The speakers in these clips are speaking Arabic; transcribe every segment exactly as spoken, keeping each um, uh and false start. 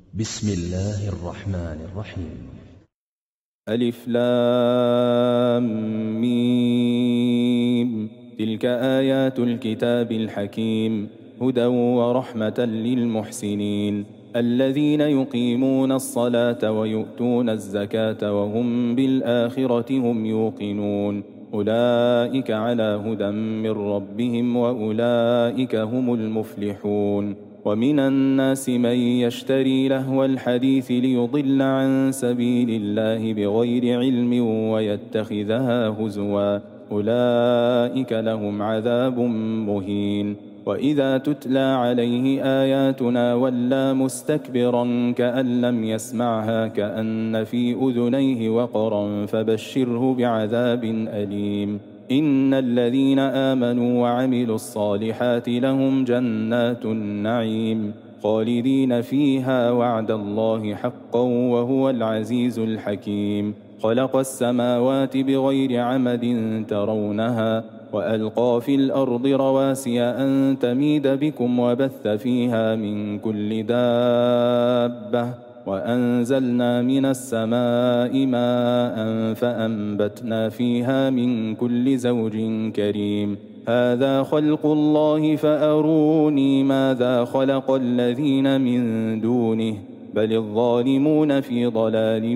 بسم الله الرحمن الرحيم. ألف لام ميم. تلك آيات الكتاب الحكيم، هدى ورحمة للمحسنين الذين يقيمون الصلاة ويؤتون الزكاة وهم بالآخرة هم يوقنون. أولئك على هدى من ربهم وأولئك هم المفلحون. ومن الناس من يشتري لهو الحديث ليضل عن سبيل الله بغير علم ويتخذها هزوا، أولئك لهم عذاب مهين. وإذا تتلى عليه آياتنا ولى مستكبرا كأن لم يسمعها كأن في أذنيه وقرا فبشره بعذاب أليم. إن الذين آمنوا وعملوا الصالحات لهم جنات النعيم خالدين فيها وعد الله حقا وهو العزيز الحكيم. خلق السماوات بغير عمد ترونها وألقى في الأرض رواسي أن تميد بكم وبث فيها من كل دابة وأنزلنا من السماء ماء فأنبتنا فيها من كل زوج كريم. هذا خلق الله فأروني ماذا خلق الذين من دونه بل الظالمون في ضلال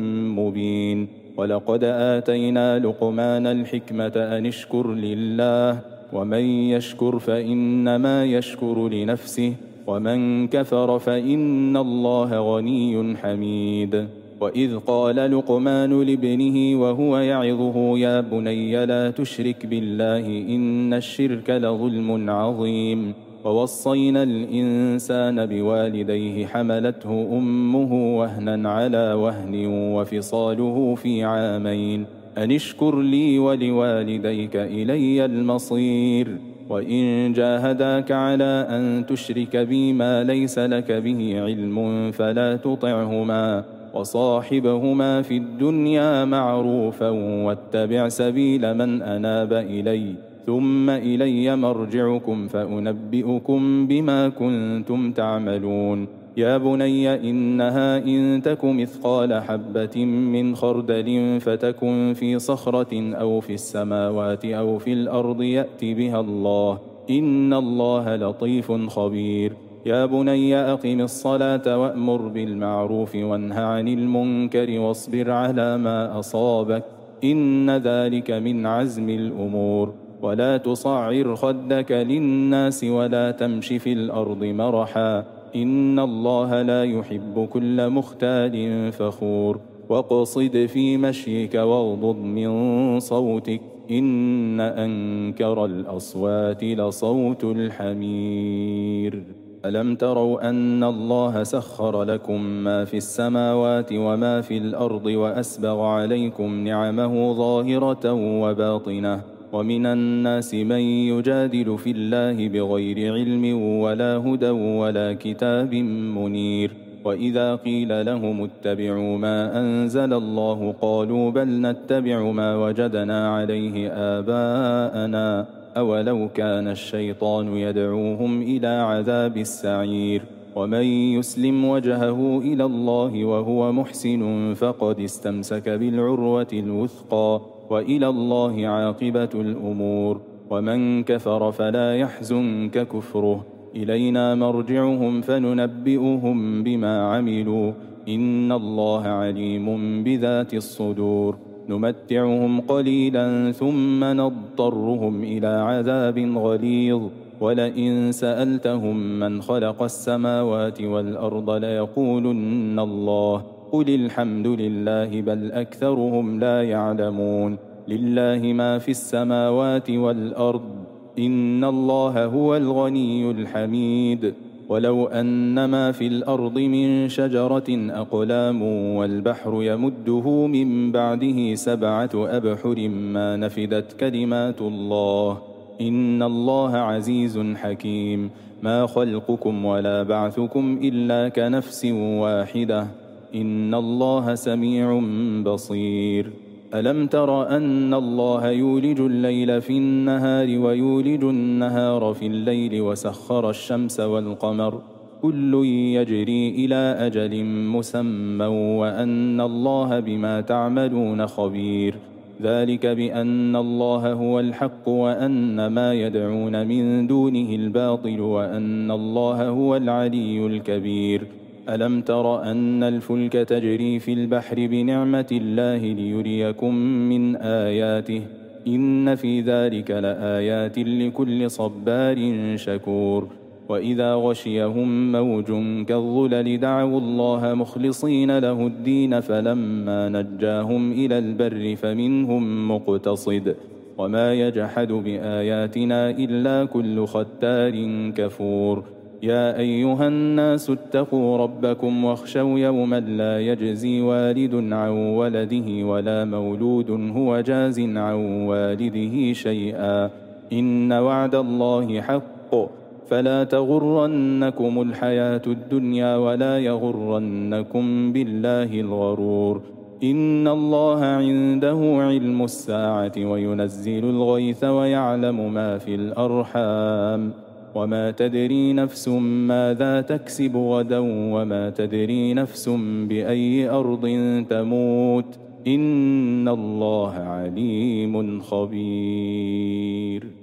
مبين. ولقد آتينا لقمان الحكمة أن اشكر لله ومن يشكر فإنما يشكر لنفسه ومن كفر فإن الله غني حميد. وإذ قال لقمان لابنه وهو يعظه يا بني لا تشرك بالله إن الشرك لظلم عظيم. ووصينا الإنسان بوالديه حملته أمه وهنا على وهن وفصاله في عامين أن اشكر لي ولوالديك إلي المصير. وإن جاهداك على أن تشرك بي ما ليس لك به علم فلا تطعهما وصاحبهما في الدنيا معروفا واتبع سبيل من أناب إلي ثم إلي مرجعكم فأنبئكم بما كنتم تعملون. يا بني إنها إن تك مثقال حبة من خردل فتكن في صخرة أو في السماوات أو في الأرض يأت بها الله إن الله لطيف خبير. يا بني أقم الصلاة وأمر بالمعروف وانه عن المنكر واصبر على ما أصابك إن ذلك من عزم الأمور. ولا تصعر خدك للناس ولا تمش في الأرض مرحا إن الله لا يحب كل مختال فخور. واقصد في مشيك واغضض من صوتك إن أنكر الأصوات لصوت الحمير. ألم تروا أن الله سخر لكم ما في السماوات وما في الأرض وأسبغ عليكم نعمه ظاهرة وباطنة ومن الناس من يجادل في الله بغير علم ولا هدى ولا كتاب منير. وإذا قيل لهم اتبعوا ما أنزل الله قالوا بل نتبع ما وجدنا عليه آباءنا أولو كان الشيطان يدعوهم إلى عذاب السعير. ومن يسلم وجهه إلى الله وهو محسن فقد استمسك بالعروة الوثقى وإلى الله عاقبة الأمور. ومن كفر فلا يحزنك كفره إلينا مرجعهم فننبئهم بما عملوا إن الله عليم بذات الصدور. نمتعهم قليلا ثم نضطرهم إلى عذاب غليظ. ولئن سألتهم من خلق السماوات والأرض ليقولن الله قل الحمد لله بل أكثرهم لا يعلمون. لله ما في السماوات والأرض إن الله هو الغني الحميد. ولو أن ما في الأرض من شجرة أقلام والبحر يمده من بعده سبعة أبحر ما نفدت كلمات الله إن الله عزيز حكيم. ما خلقكم ولا بعثكم إلا كنفس واحدة إن الله سميع بصير. ألم تر أن الله يولج الليل في النهار ويولج النهار في الليل وسخر الشمس والقمر كل يجري إلى أجل مسمى وأن الله بما تعملون خبير. ذلك بأن الله هو الحق وأن ما يدعون من دونه الباطل وأن الله هو العلي الكبير. ألم تر أن الفلك تجري في البحر بنعمة الله ليريكم من آياته إن في ذلك لآيات لكل صبار شكور. وإذا غشيهم موج كالظلل دعوا الله مخلصين له الدين فلما نجاهم إلى البر فمنهم مقتصد وما يجحد بآياتنا إلا كل ختار كفور. يا أيها الناس اتقوا ربكم واخشوا يوما لا يجزي والد عن ولده ولا مولود هو جاز عن والده شيئا إن وعد الله حق فلا تغرنكم الحياة الدنيا ولا يغرنكم بالله الغرور. إن الله عنده علم الساعة وينزل الغيث ويعلم ما في الأرحام وما تدري نفس ماذا تكسب غدا وما تدري نفس بأي أرض تموت إن الله عليم خبير.